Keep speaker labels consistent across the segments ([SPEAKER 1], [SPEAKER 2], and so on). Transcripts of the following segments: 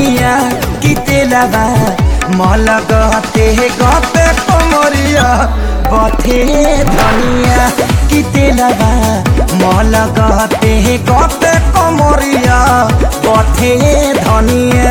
[SPEAKER 1] धनिया की तेलबा मल गते गते कमरिया बथे धनिया की तेलबा मल गते गते कमरिया बथे धनिया।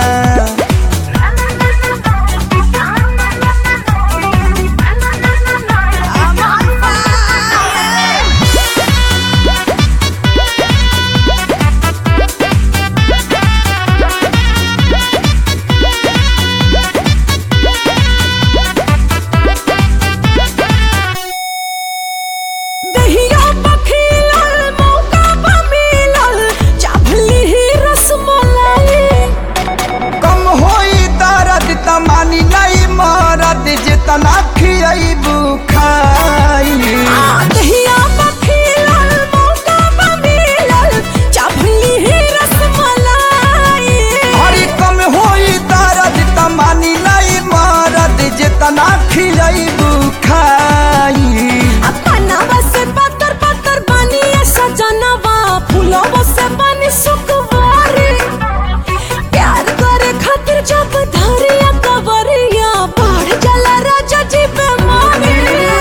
[SPEAKER 2] मानी नहीं मरद जितना खियाबू खाई
[SPEAKER 3] दहिया बखिलल मौका बमिलल चाभली ही रसमलाई।
[SPEAKER 2] हरी कम होई दर्द तमानी नहीं मरद जितना खियाबू खाई।
[SPEAKER 3] अपनावा से पत्थर पत्थर बनी सजनवा फूलवा से बनी सुखवारी प्यार करे खातिर जब धरिया कवरिया बढ़ जाला राजा जी बेमारी।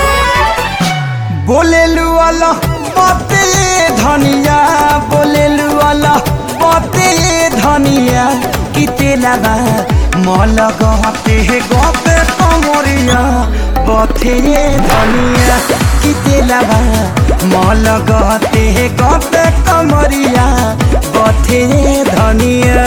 [SPEAKER 2] बोलेलु वाला बाते धनिया बोलेलु वाला बाते धनिया
[SPEAKER 1] की तेलबा मल गते गते कमरिया बथे धनिया की तेलबा मल गते गते कमरिया बथे धनिया।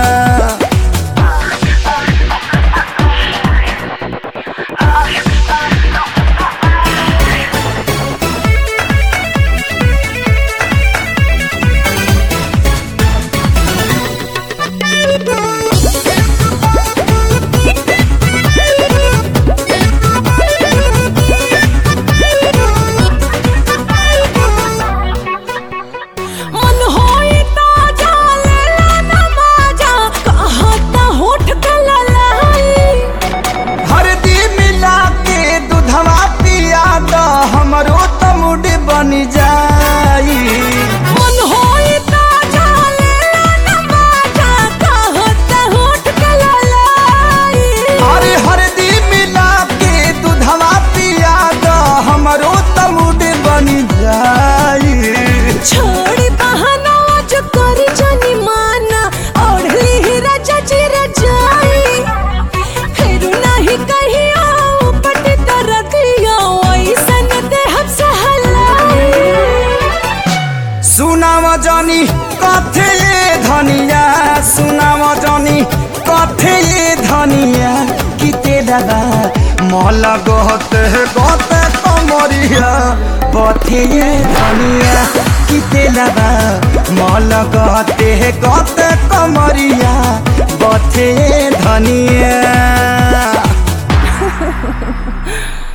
[SPEAKER 2] हमरो तो मूड बन जाई
[SPEAKER 3] मन होई ताजा लेला न बाजा कहत होठ कललाई।
[SPEAKER 2] अरे हरदी मिला के दूधवा पिया द हमरो तो मूड बन जाई।
[SPEAKER 3] छोड़ी बहाना आज करी जानी माना ओढ़ली ही राजा जी रजाई फिर नहीं कहीं आओ पटी तरतिया ऐसन देहब सहलाई।
[SPEAKER 2] सुनाव जानी कथे धनिया सुनाव जानी कथे धनिया
[SPEAKER 1] की तेलबा मल गते गते कमरिया बथे धनिया की तेलबा मल गते गते कमरिया बथे धनिया।